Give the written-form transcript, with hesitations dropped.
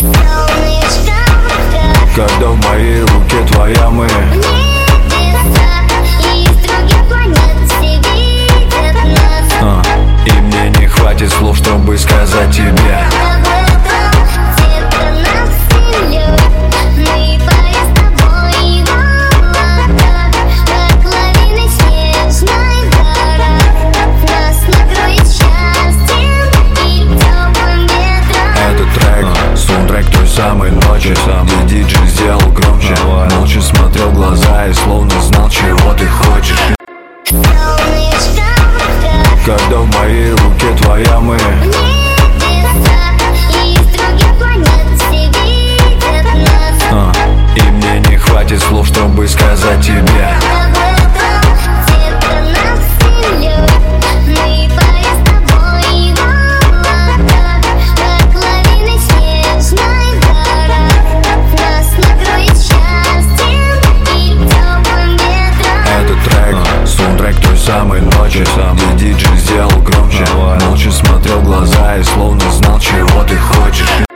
Когда в моей руке твоя мы. И мне не хватит слов, чтобы сказать тебе. Саундтрек той самой ночи, где диджей сделал громче. Молча смотрел в глаза и словно знал, чего ты хочешь. Когда в моей руке твоя мы. И мне не хватит слов, чтобы сказать тебе. Саундтрек той самой ночи, где диджей сделал громче. Молча смотрел в глаза и словно знал, чего ты хочешь.